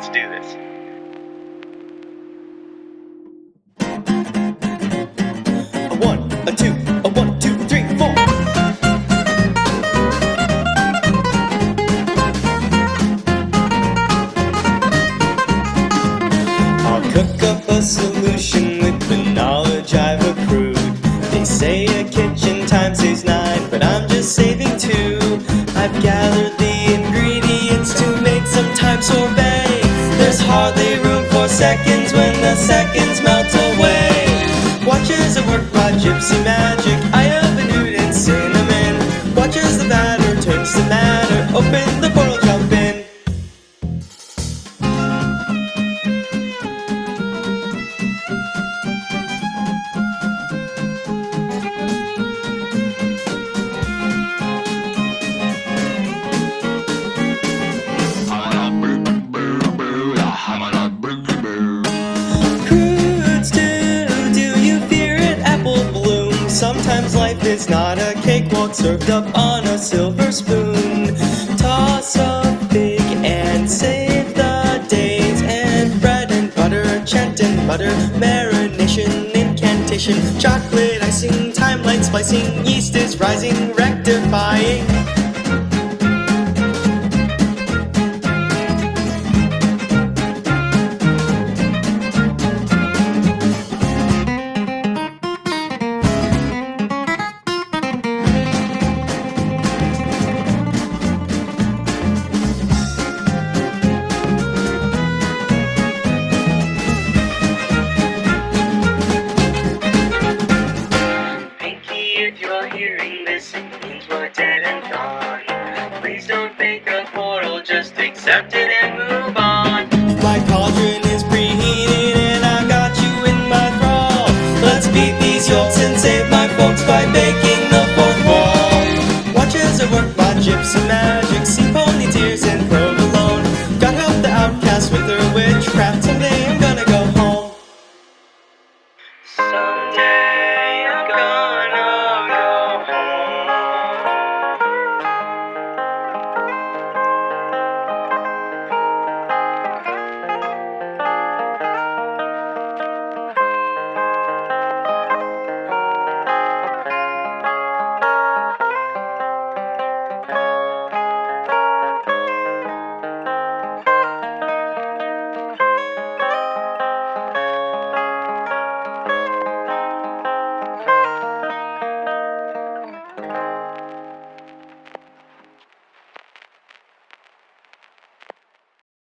Let's do this. A one, a two, a 1, 2, 3, 4. I'll cook up a solution with the knowledge I've accrued. They say a kitchen time saves 9, but I'm just saving 2. I've gathered the ingredients to make some time sorbet. There's hardly room for seconds when the seconds melt away. Watch as I work my gypsy magic. I have a nude and cinnamon. Watch as the batter turns to matter. Open the portal, jump in. Crude stew, do you fear it? Apple bloom. Sometimes life is not a cakewalk served up on a silver spoon. Toss a fig and save the days. And bread and butter, chant and butter, marination, incantation, chocolate icing, timeline splicing, yeast is rising, rectifying. If you're hearing this, it means we're dead and gone. Please don't make a portal, just accept it and move on. My cauldron is preheated and I got you in my thrall. Let's beat these yolks and save my folks by baking the 4th wall. Watch as I work my gypsy magic, see pony tears and provolone. God help the outcast with her witchcraft, someday I'm gonna